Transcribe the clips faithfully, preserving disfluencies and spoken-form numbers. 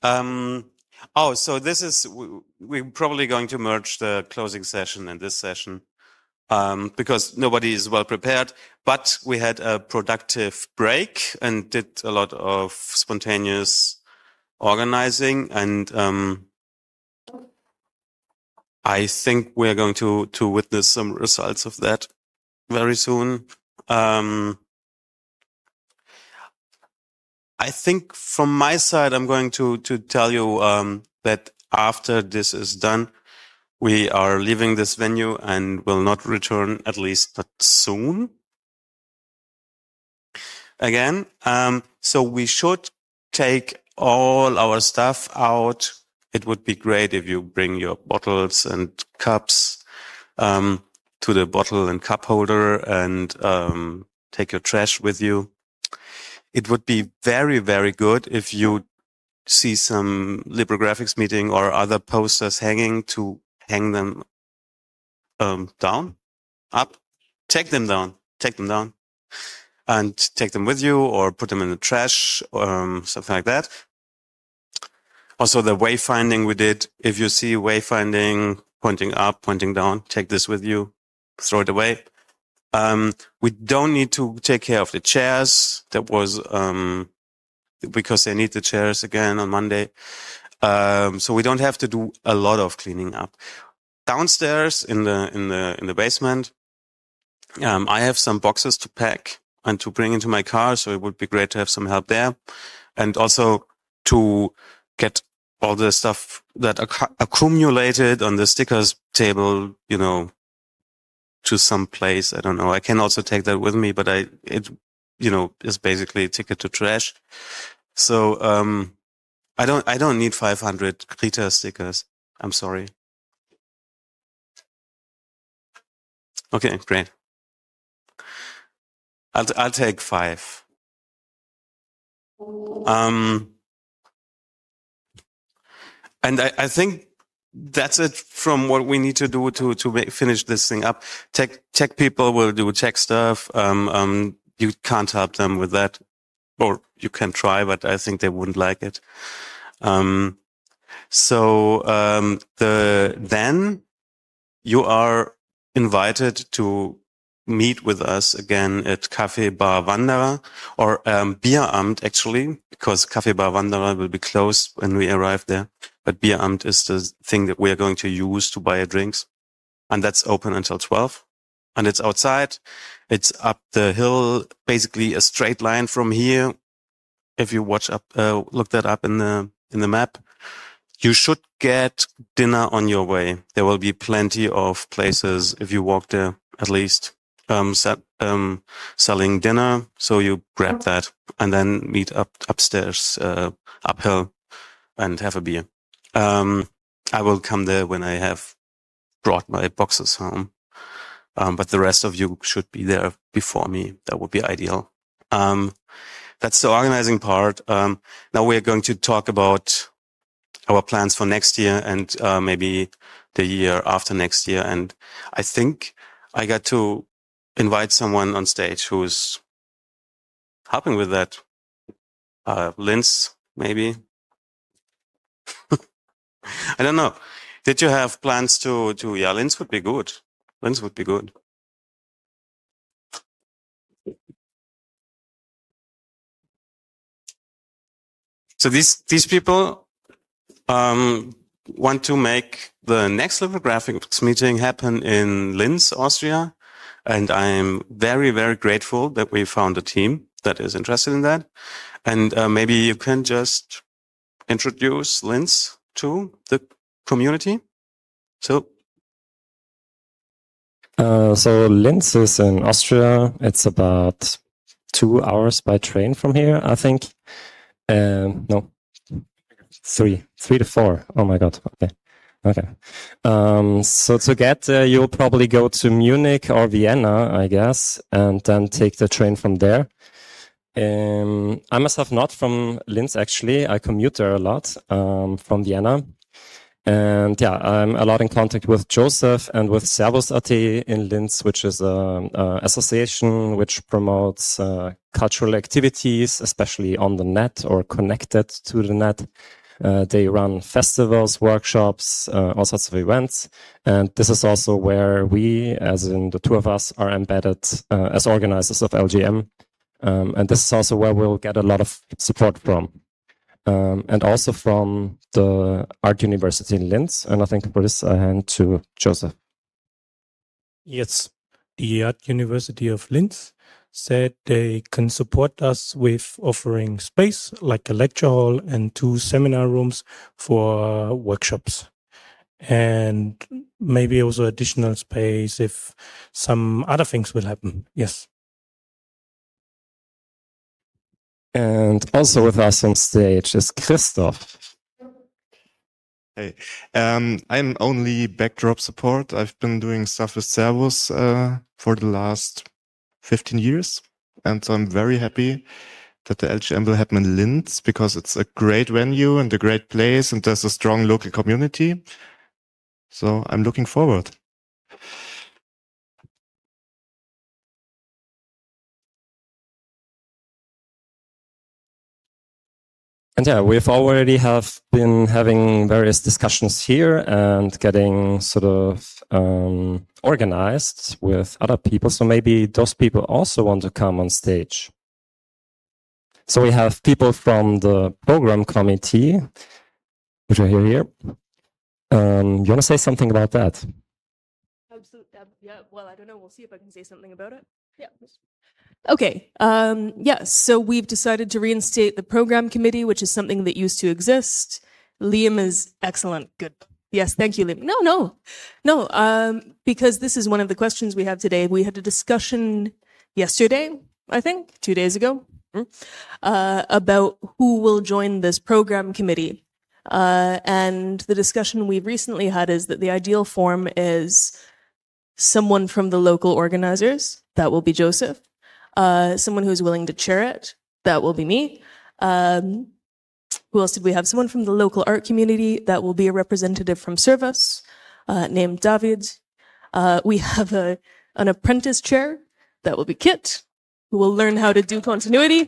Um, oh, so this is, we, we're probably going to merge the closing session and this session um, because nobody is well prepared, but we had a productive break and did a lot of spontaneous organizing, and um, I think we're going to, to witness some results of that very soon. Um, I think from my side, I'm going to, to tell you um, that after this is done, we are leaving this venue and will not return, at least not soon. Again, um, so we should take all our stuff out. It would be great if you bring your bottles and cups um, to the bottle and cup holder and um, take your trash with you. It would be very, very good if you see some Librographics meeting or other posters hanging to hang them um, down, up, take them down, take them down and take them with you or put them in the trash or um, something like that. Also the wayfinding we did, if you see wayfinding pointing up, pointing down, take this with you, throw it away. Um, we don't need to take care of the chairs. That was, um, because they need the chairs again on Monday. Um, so we don't have to do a lot of cleaning up. Downstairs in the, in the, in the basement, um, I have some boxes to pack and to bring into my car. So it would be great to have some help there. And also to get all the stuff that acc- accumulated on the stickers table, you know, to some place. I don't know. I can also take that with me, but I, it, you know, is basically a ticket to trash. So, um, I don't, I don't need five hundred Krita stickers. I'm sorry. Okay, great. I'll, I'll take five. Um, and I, I think that's it from what we need to do to, to make, finish this thing up. Tech, tech people will do tech stuff. Um, um, you can't help them with that, or you can try, but I think they wouldn't like it. Um, so, um, the, then you are invited to meet with us again at Café Bar Wanderer, or, um, Bieramt actually, because Café Bar Wanderer will be closed when we arrive there. But Bieramt is the thing that we are going to use to buy drinks. And that's open until twelve. And it's outside. It's up the hill, basically a straight line from here. If you watch up, uh, look that up in the, in the map, you should get dinner on your way. There will be plenty of places if you walk there, at least, um, set, um, selling dinner. So you grab that and then meet up upstairs, uh, uphill and have a beer. Um, I will come there when I have brought my boxes home. Um, but the rest of you should be there before me. That would be ideal. Um, that's the organizing part. Um, now we're going to talk about our plans for next year and, uh, maybe the year after next year. And I think I got to invite someone on stage who's helping with that. Uh, Linz, maybe. I don't know. Did you have plans to, to, yeah, Linz would be good. Linz would be good. So these, these people, um, want to make the next Librographics meeting happen in Linz, Austria. And I'm very, very grateful that we found a team that is interested in that. And, uh, maybe you can just introduce Linz to the community. So, uh, so Linz is in Austria. It's about two hours by train from here, I think. Um, no, three, three to four. Oh my God. Okay. Okay. Um, so to get there, you'll probably go to Munich or Vienna, I guess, and then take the train from there. Um, I myself not from Linz, actually. I commute there a lot, um, from Vienna. And yeah, I'm a lot in contact with Joseph and with Servus dot at in Linz, which is an association which promotes uh, cultural activities, especially on the net or connected to the net. Uh, they run festivals, workshops, uh, all sorts of events. And this is also where we, as in the two of us, are embedded uh, as organizers of L G M. Um, and this is also where we'll get a lot of support from. Um, and also from the Art University in Linz. And I think for this, I hand to Joseph. Yes, the Art University of Linz said they can support us with offering space like a lecture hall and two seminar rooms for workshops. And maybe also additional space if some other things will happen. Yes. And also with us on stage is Christoph. Hey, um, I'm only backdrop support. I've been doing stuff with Servus uh, for the last fifteen years. And so I'm very happy that the L G M will happen in Linz because it's a great venue and a great place and there's a strong local community. So I'm looking forward. And yeah, we've already have been having various discussions here and getting sort of um, organized with other people. So maybe those people also want to come on stage. So we have people from the program committee, which are here. here. Um, you want to say something about that? Absolutely. Yeah. Well, I don't know. We'll see if I can say something about it. Yeah. Okay. Um, yeah. So we've decided to reinstate the program committee, which is something that used to exist. Liam is excellent. Good. Yes. Thank you, Liam. No, no, no. Um, because this is one of the questions we have today. We had a discussion yesterday, I think, two days ago, uh, about who will join this program committee. Uh, and the discussion we've recently had is that the ideal form is someone from the local organizers. That will be Joseph. Uh, someone who's willing to chair it. That will be me. Um, who else did we have? Someone from the local art community. That will be a representative from Servus, uh, named David. Uh, we have a, an apprentice chair. That will be Kit, who will learn how to do continuity.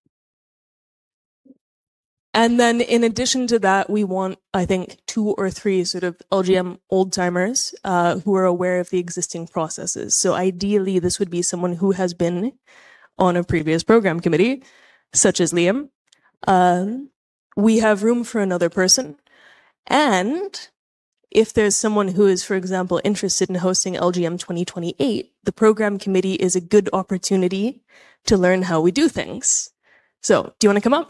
And then in addition to that, we want, I think, two or three sort of L G M old-timers uh, who are aware of the existing processes. So ideally, this would be someone who has been on a previous program committee, such as Liam. Um, we have room for another person. And if there's someone who is, for example, interested in hosting L G M twenty twenty-eight, the program committee is a good opportunity to learn how we do things. So, do you want to come up?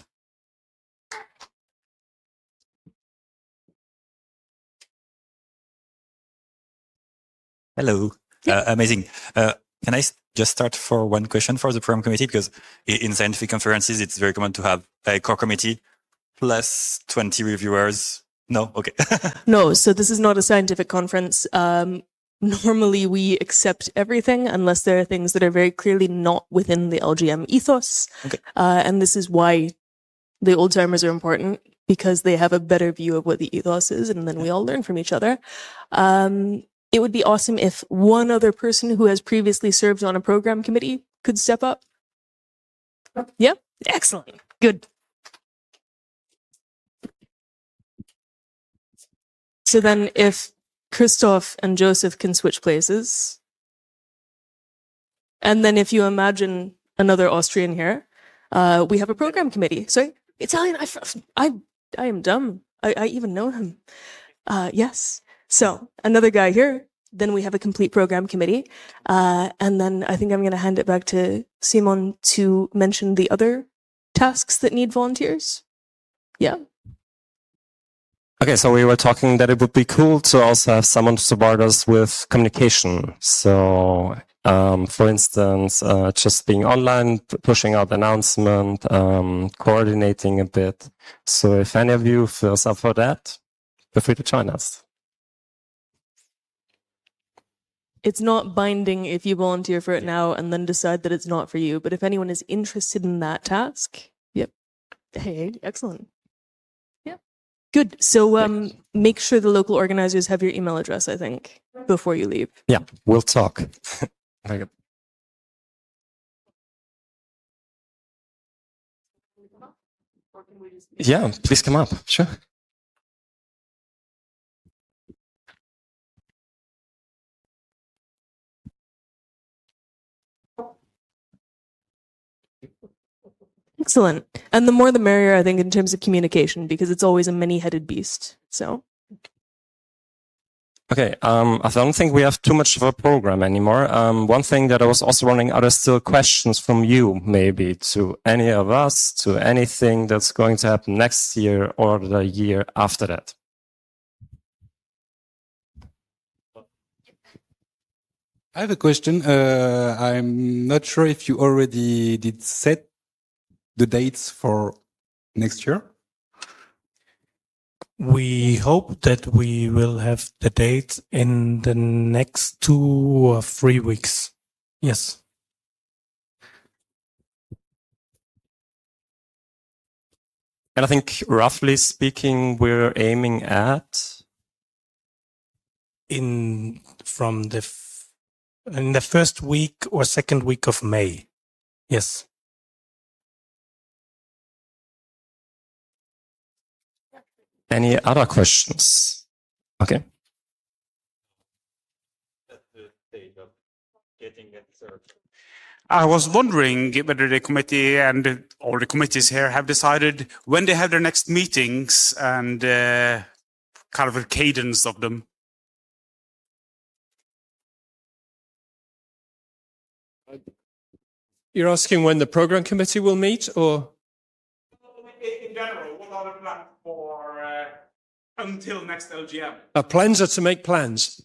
Hello. Uh, amazing. Uh, can I just start for one question for the program committee? Because in scientific conferences, it's very common to have a core committee plus twenty reviewers. No? Okay. No. So this is not a scientific conference. Um, normally we accept everything unless there are things that are very clearly not within the L G M ethos. Okay. Uh, and this is why the old timers are important, because they have a better view of what the ethos is, and then we all learn from each other. Um, It would be awesome if one other person who has previously served on a program committee could step up. Yeah? Excellent. Good. So then if Christoph and Joseph can switch places, and then if you imagine another Austrian here, uh, we have a program committee. Sorry, Italian, I, I, I am dumb. I, I even know him. Uh, yes. So another guy here, then we have a complete program committee. Uh, and then I think I'm going to hand it back to Simon to mention the other tasks that need volunteers. Yeah. Okay, so we were talking that it would be cool to also have someone to support us with communication. So, um, for instance, uh, just being online, p- pushing out announcement, um, coordinating a bit. So if any of you feels up for that, feel free to join us. It's not binding if you volunteer for it now and then decide that it's not for you. But if anyone is interested in that task, yep. Hey, excellent. Yeah. Good. So um, make sure the local organizers have your email address, I think, before you leave. Yeah, we'll talk. Very good. Or can we Yeah, please come up. Sure. Excellent. And the more the merrier, I think, in terms of communication, because it's always a many-headed beast. So, Okay, um, I don't think we have too much of a program anymore. Um, one thing that I was also wondering, are there still questions from you, maybe, to any of us, to anything that's going to happen next year or the year after that? I have a question. Uh, I'm not sure if you already did set the dates for next year. We hope that we will have the dates in the next two or three weeks. Yes. And I think, roughly speaking, we're aiming at in from the f- in the first week or second week of May. Yes. Any other questions? Okay. I was wondering whether the committee and all the committees here have decided when they have their next meetings and uh, kind of a cadence of them. You're asking when the program committee will meet, or? In general, what are the plans for uh, until next L G M? Our plans are to make plans.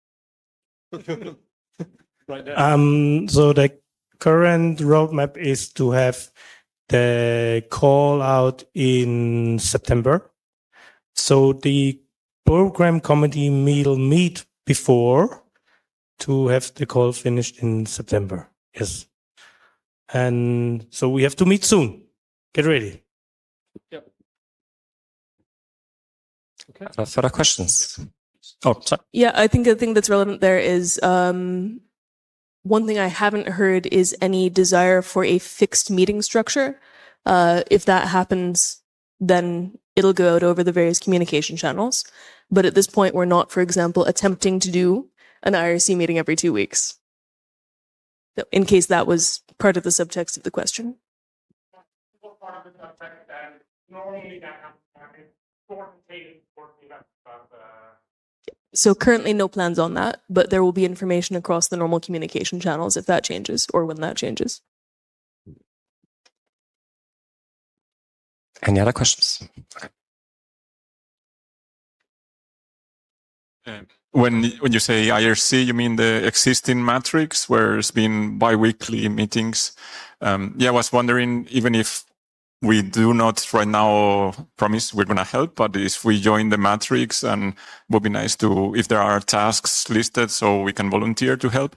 Right now. Um, so the current roadmap is to have the call out in September. So the program committee will meet before to have the call finished in September. Yes. And so we have to meet soon. Get ready. Yep. Okay. Are there further questions? Oh, sorry. yeah, I think the thing that's relevant there is um, one thing I haven't heard is any desire for a fixed meeting structure. Uh, if that happens, then it'll go out over the various communication channels. But at this point, we're not, for example, attempting to do an I R C meeting every two weeks. So in case that was part of the subtext of the question. So currently no plans on that, but there will be information across the normal communication channels if that changes or when that changes. Any other questions? Uh, when when you say I R C, you mean the existing matrix where there's been bi-weekly meetings? Um, yeah, I was wondering, even if we do not right now promise we're going to help, but if we join the matrix, and it would be nice to, if there are tasks listed, so we can volunteer to help.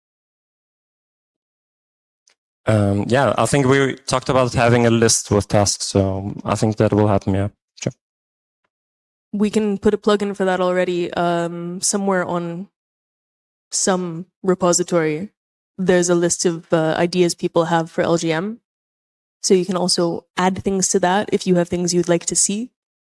Um, yeah, I think we talked about having a list with tasks, so I think that will happen, yeah. Sure. We can put a plug-in for that already um, somewhere on some repository. There's a list of uh, ideas people have for L G M. So you can also add things to that if you have things you'd like to see.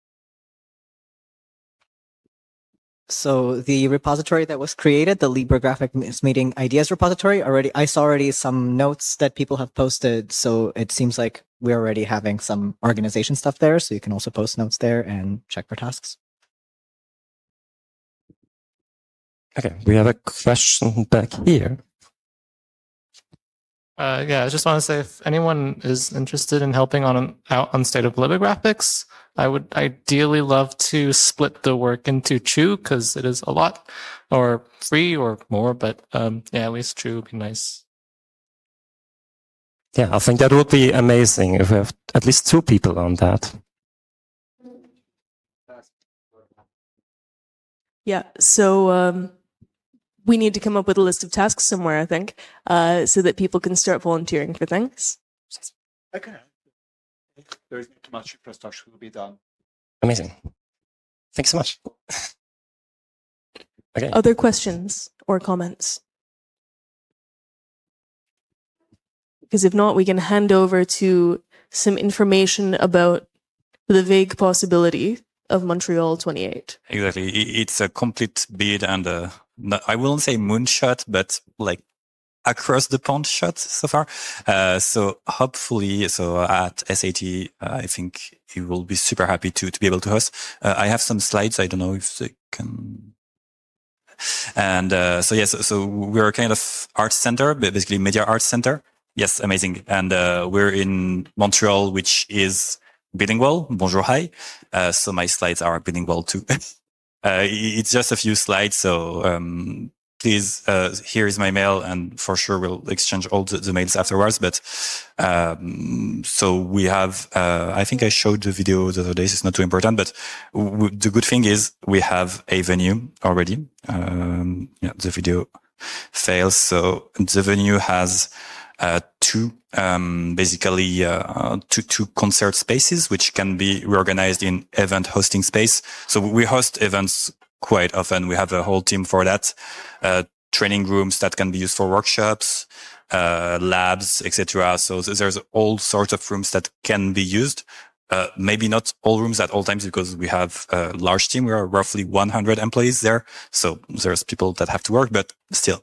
So the repository that was created, the LibreGraphics Meeting Ideas repository, already I saw already some notes that people have posted. So it seems like we're already having some organization stuff there. So you can also post notes there and check for tasks. Okay, we have a question back here. Uh, yeah, I just want to say if anyone is interested in helping on an, out on State of LibreGraphics, I would ideally love to split the work into two because it is a lot, or three or more. But um, yeah, at least two would be nice. Yeah, I think that would be amazing if we have at least two people on that. Yeah, so um, we need to come up with a list of tasks somewhere, I think, uh, so that people can start volunteering for things. Okay. There is not much infrastructure to be done. Amazing. Thanks so much. Okay. Other questions or comments? Because if not, we can hand over to some information about the vague possibility of Montreal twenty-eight. Exactly. I- It's a complete bid and uh, not, I wouldn't say moonshot, but like across the pond shot so far. Uh, so hopefully, so at S A T, uh, I think he will be super happy to, to be able to host. Uh, I have some slides. I don't know if they can. And, uh, so yes, so we're a kind of art center, basically media arts center. Yes. Amazing. And, uh, we're in Montreal, which is bilingual. Bonjour. Hi. Uh, so my slides are bilingual too. uh, it's just a few slides. So, um, please, uh, here is my mail, and for sure we'll exchange all the, the mails afterwards. But, um, so we have, uh, I think I showed the video the other day. It's not too important, but w- the good thing is we have a venue already. Um, yeah, the video fails. So the venue has, uh, two, um, basically, uh, two, two concert spaces, which can be reorganized in event hosting space. So we host events quite often. We have a whole team for that, uh, training rooms that can be used for workshops, uh, labs, et cetera. So there's all sorts of rooms that can be used. Uh, maybe not all rooms at all times because we have a large team. We are roughly one hundred employees there. So there's people that have to work, but still.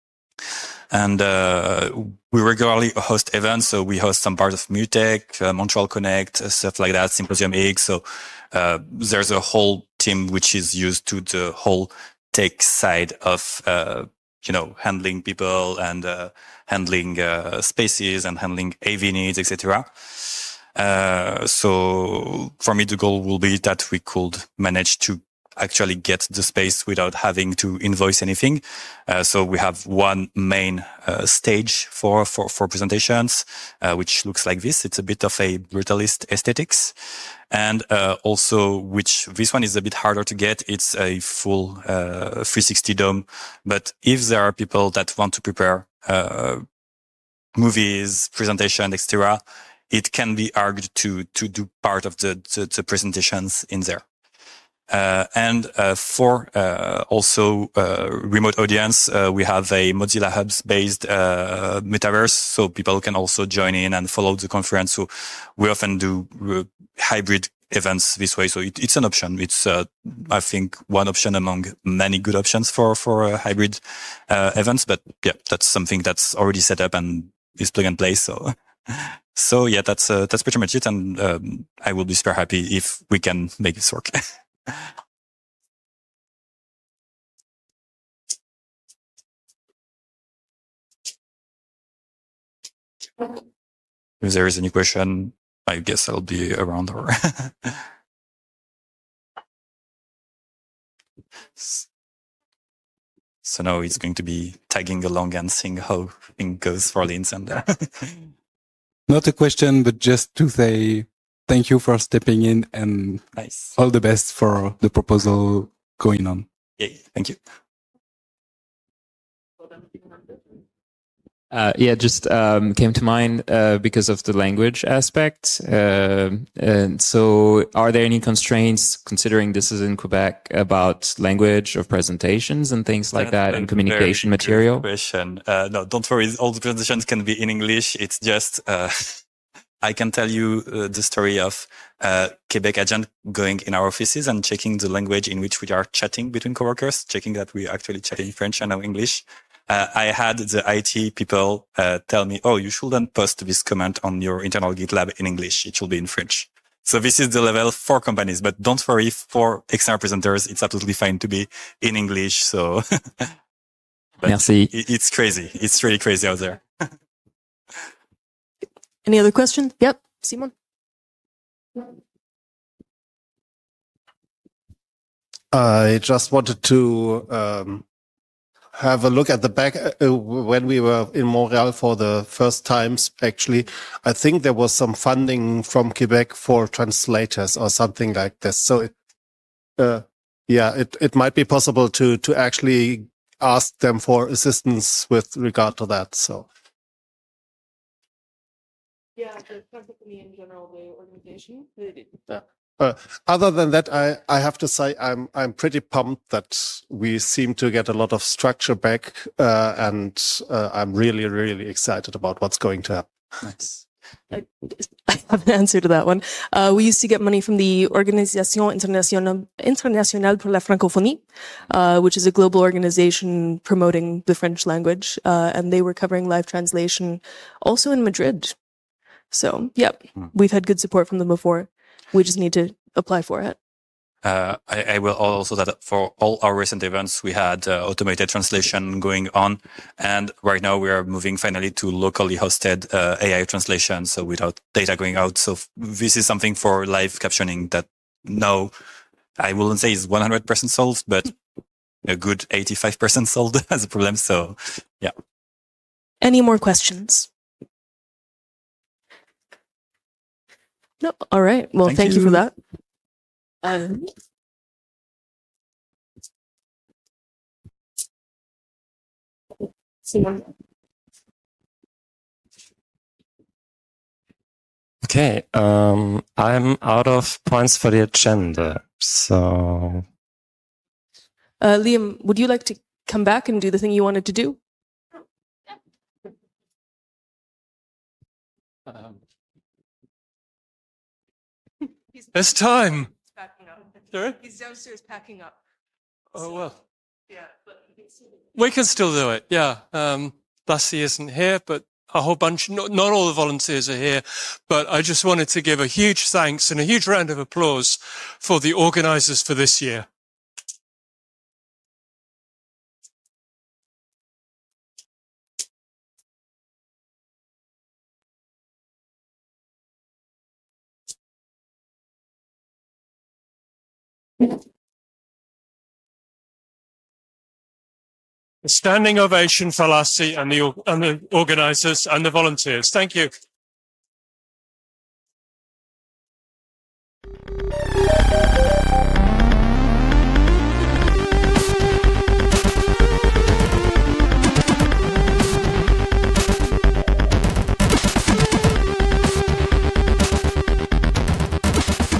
And, uh, we regularly host events. So we host some part of MUTEC, uh, Montreal Connect, stuff like that, Symposium X. So, uh, there's a whole team which is used to the whole tech side of, uh, you know, handling people and, uh, handling, uh, spaces and handling A V needs, et cetera. Uh, so for me, the goal will be that we could manage to actually get the space without having to invoice anything. Uh, so we have one main uh, stage for, for, for presentations, uh, which looks like this. It's a bit of a brutalist aesthetics. And, uh, also, which this one is a bit harder to get. It's a full, uh, three sixty dome. But if there are people that want to prepare, uh, movies, presentation, et cetera, it can be argued to, to do part of the, the, the presentations in there. Uh, and, uh, for, uh, also, uh, remote audience, uh, we have a Mozilla Hubs based, uh, metaverse. So people can also join in and follow the conference. So we often do uh, hybrid events this way. So it, it's an option. It's, uh, I think one option among many good options for, for uh, hybrid, uh, events. But yeah, that's something that's already set up and is plug and play. So, so yeah, that's, uh, that's pretty much it. And, um, I will be super happy if we can make this work. If there is any question, I guess I'll be around or so now it's going to be tagging along and seeing how things goes for Linz and uh, Not a question, but just to say thank you for stepping in and nice. All the best for the proposal going on. Yay, thank you. Uh, yeah, just um, came to mind uh, because of the language aspect. Uh, and so, are there any constraints, considering this is in Quebec, about language of presentations and things like that, and communication material? Question. Uh, no, don't worry. All the presentations can be in English. It's just uh, I can tell you uh, the story of uh, Quebec agent going in our offices and checking the language in which we are chatting between coworkers, checking that we actually chat in French and not English. Uh, I had the I T people uh, tell me, oh, you shouldn't post this comment on your internal GitLab in English. It should be in French. So this is the level for companies. But don't worry, for external presenters, it's absolutely fine to be in English. So Merci. It, it's crazy. It's really crazy out there. Any other questions? Yep, Simon. I just wanted to um, have a look at the back uh, when we were in Montreal for the first times. Actually, I think there was some funding from Quebec for translators or something like this. So, it, uh, yeah, it it might be possible to to actually ask them for assistance with regard to that. So. Yeah, the company in general, the organization. Yeah. Uh, other than that, I, I have to say I'm I'm pretty pumped that we seem to get a lot of structure back, uh, and uh, I'm really really excited about what's going to happen. Nice. I, I have an answer to that one. Uh, we used to get money from the Organisation Internationale, Internationale pour la Francophonie, uh, which is a global organization promoting the French language, uh, and they were covering live translation also in Madrid. So, yeah, we've had good support from them before. We just need to apply for it. Uh, I, I will also that for all our recent events, we had uh, automated translation going on. And right now we are moving finally to locally hosted uh, A I translation. So without data going out. So f- this is something for live captioning that now I wouldn't say is one hundred percent solved, but a good eighty-five percent solved as a problem. So yeah. Any more questions? No. All right. Well, thank, thank you. you for that. Um, okay, um, I'm out of points for the agenda, so... Uh, Liam, would you like to come back and do the thing you wanted to do? Um, it's time. Sorry? He's downstairs packing up. Oh, well. Yeah, but we can still do it, yeah. Um, Lassie isn't here, but a whole bunch, not, not all the volunteers are here, but I just wanted to give a huge thanks and a huge round of applause for the organisers for this year. A standing ovation for Lassie and the, and the organisers and the volunteers. Thank you.